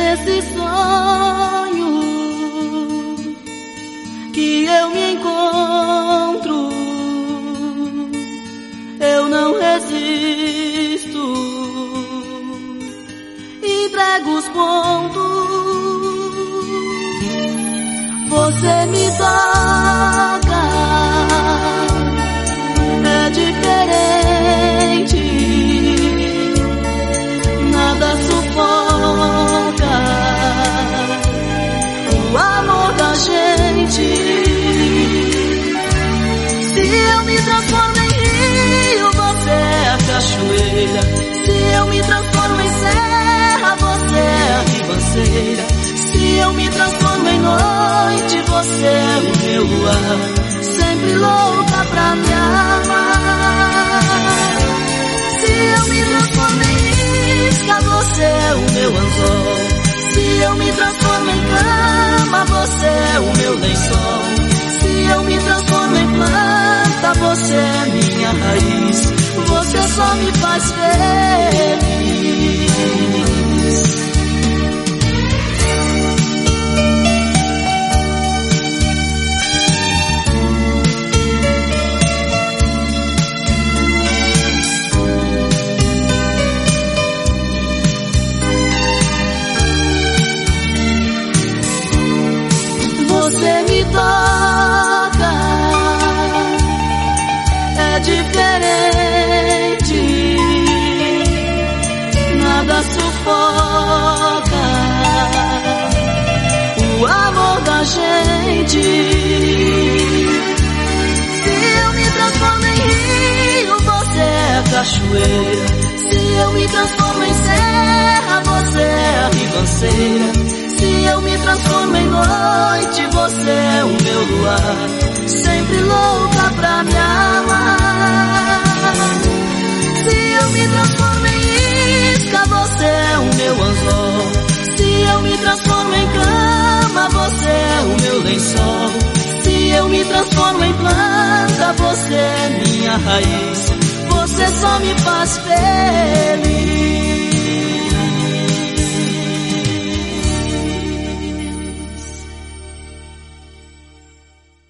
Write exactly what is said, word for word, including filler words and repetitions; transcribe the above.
nesse sonho que eu me encontro. Eu não resisto, entrego os pontos. Você me toca, é diferente, nada sufoca o amor da gente. Se eu me transformo em rio, você é a cachoeira. Se eu me transformo em serra, você é a ribanceira. Se eu me transformo em noite, você é o meu luar, sempre louca pra me amar. Se eu me transformo em isca, você é o meu anzol. Se eu me transformo em cama, você é o meu lençol. Se eu me transformo em planta, você é minha raiz. Você só me faz feliz. Você me toca, é diferente, nada sufoca o amor da gente. Se eu me transformo em rio, você é a cachoeira. Se eu me transformo em serra, você é a ribanceira. Se eu me transformo em noite, você é o meu luar, sempre louca pra me amar. Se eu me transformo em isca, você é o meu anzol. Se eu me transformo em cama, você é o meu lençol. Se eu me transformo em planta, você é minha raiz. Você só me faz feliz.